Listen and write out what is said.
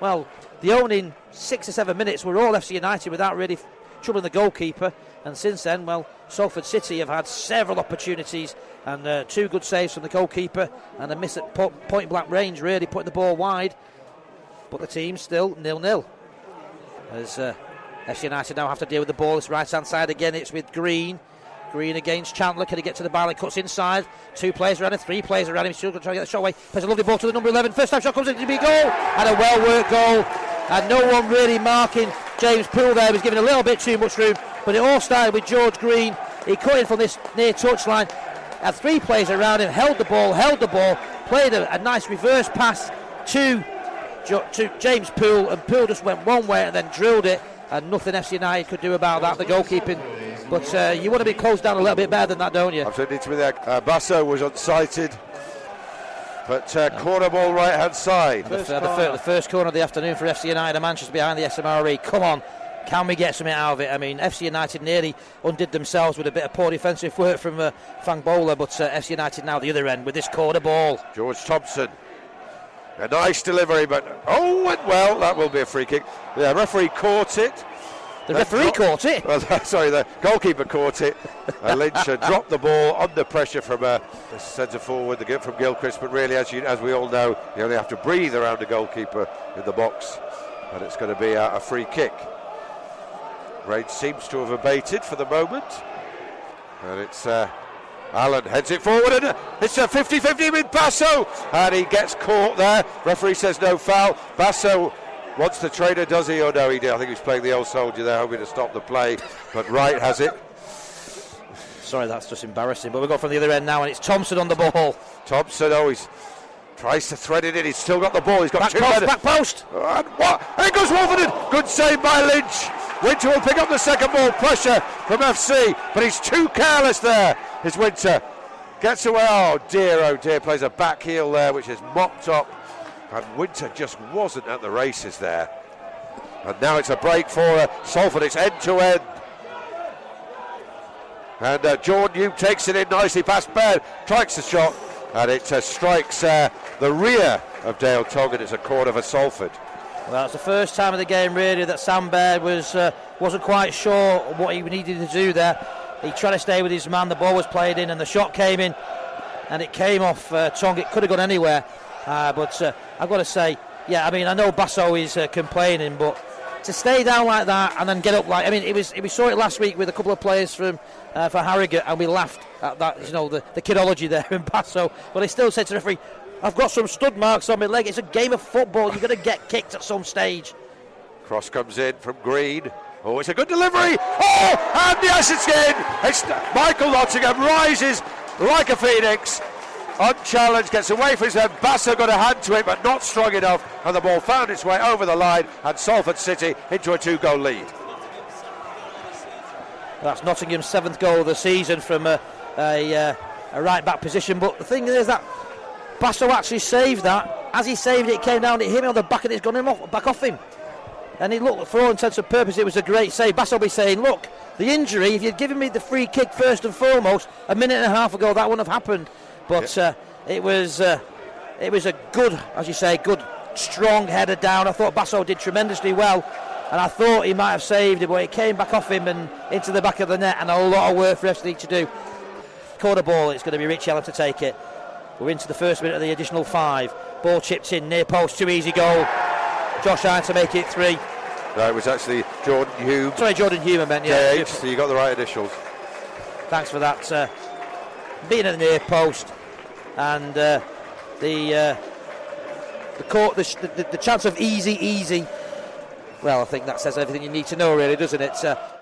well, the opening 6 or 7 minutes were all FC United without really troubling the goalkeeper. And since then, well, Salford City have had several opportunities and 2 good saves from the goalkeeper and a miss at point blank range, really putting the ball wide. But the team's still 0-0. As FC United now have to deal with the ball. It's right-hand side again. It's with Green. Green against Chandler. Can he get to the bar? He cuts inside. 2 players around him, 3 players around him. He's still going to try to get the shot away. Plays a lovely ball to the number 11. First time shot comes in to be a goal. And a well-worked goal. And no one really marking James Poole there. He was given a little bit too much room. But it all started with George Green. He cut in from this near touchline. Had 3 players around him. Held the ball. Played a nice reverse pass to James Poole. And Poole just went one way and then drilled it. And nothing FC United could do about that, the goalkeeping. But you want to be closed down a little bit better than that, don't you? Absolutely, to be there. Basso was unsighted. But corner ball right-hand side. The first corner of the afternoon for FC United. Manchester behind the SMRE. Come on, can we get something out of it? I mean, FC United nearly undid themselves with a bit of poor defensive work from Fangbola. But FC United now the other end with this corner ball. George Thompson. A nice delivery, but went well. That will be a free kick. The referee caught it. The referee caught it? Well, sorry, the goalkeeper caught it. Lynch dropped the ball under pressure from the centre forward from Gilchrist. But really, as we all know, you only have to breathe around the goalkeeper in the box. And it's going to be a free kick. Rain seems to have abated for the moment. And it's Allen heads it forward, and it's a 50-50 with Basso, and he gets caught there. Referee says no foul. Basso wants the trader, does he? Or no, he did. I think he's playing the old soldier there, hoping to stop the play, but Wright has it. Sorry, that's just embarrassing, but we've got from the other end now, and it's Thompson on the ball. Thompson, he's tries to thread it in. He's still got the ball. He's got back post. And what? Here goes Wolverton. Good save by Lynch. Winter will pick up the second ball. Pressure from FC, but he's too careless there. Is Winter. Gets away. Oh dear. Plays a back heel there, which is mopped up. And Winter just wasn't at the races there. And now it's a break for Salford. It's end to end. And Jordan Hume takes it in nicely past Baird. Strikes the shot. And it strikes the rear of Dale Togg, and it's a corner for Salford. Well, it's the first time of the game really that Sam Baird wasn't quite sure what he needed to do there. He tried to stay with his man, the ball was played in and the shot came in and it came off Togg. It could have gone anywhere, but I've got to say, yeah, I mean, I know Basso is complaining, but to stay down like that and then get up like, I mean, we saw it last week with a couple of players for Harrogate and we laughed at that, the kidology there in Basso, but he still said to the referee, I've got some stud marks on my leg. It's a game of football. You're going to get kicked at some stage. Cross comes in from Green. Oh, it's a good delivery. Oh, and yes, it's in. It's Michael Nottingham rises like a phoenix. Unchallenged, gets away from his head. Basso got a hand to it, but not strong enough. And the ball found its way over the line. And Salford City into a 2-goal lead. That's Nottingham's 7th goal of the season from a right-back position. But the thing is that Basso actually saved that. As he saved it, it came down, it hit him on the back and it's gone back off him. And he looked, for all intents and purposes, it was a great save. Basso will be saying, look, the injury, if you'd given me the free kick first and foremost, a minute and a half ago, that wouldn't have happened. But it was a good, as you say, good, strong header down. I thought Basso did tremendously well. And I thought he might have saved it, but it came back off him and into the back of the net. And a lot of work for FC to do. Corner ball, it's going to be Rich Allen to take it. We're into the first minute of the additional 5. Ball chipped in, near post, 2 easy goal. Josh Hine to make it 3. No, it was actually Jordan Hume. Sorry, Jordan Hume, I meant, yeah. JH, so you got the right initials. Thanks for that. Being at the near post, and the chance of easy. Well, I think that says everything you need to know, really, doesn't it?